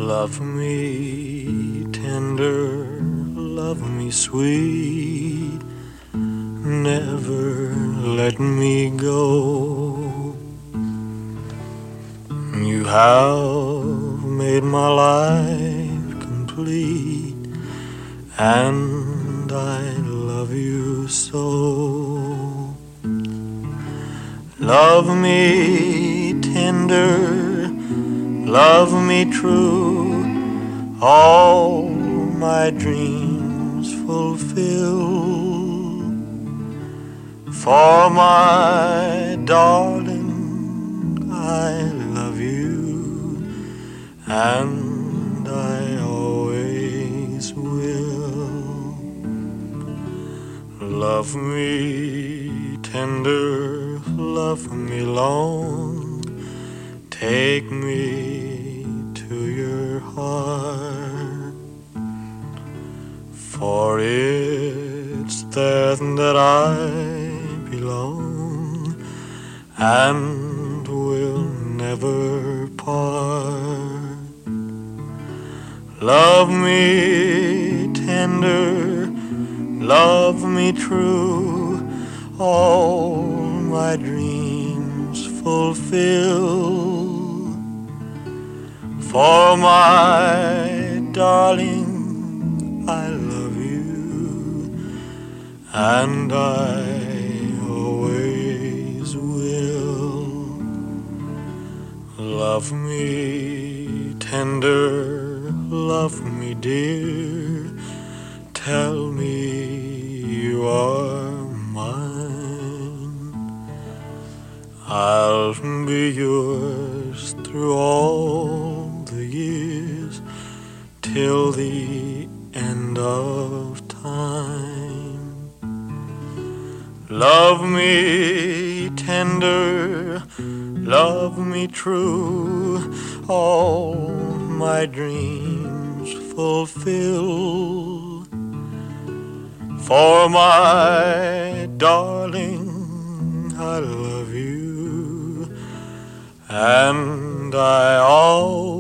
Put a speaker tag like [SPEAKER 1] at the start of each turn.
[SPEAKER 1] Love me tender, love me sweet, never let me go. You have made my life complete, and I love you so. Love me tender, love me true, all my dreams fulfill. For my darling, I love you, and I always will. Love me tender, love me long, take me to your heart, for it's there that I belong and will never part. Love me tender, love me true, all my dreams fulfill. For my darling, I love you, and I always will. Love me tender, love me dear, tell me you are mine. I'll be yours through all the years, till the end of time. Love me tender, love me true, all my dreams fulfill. For my darling, I love you, and I always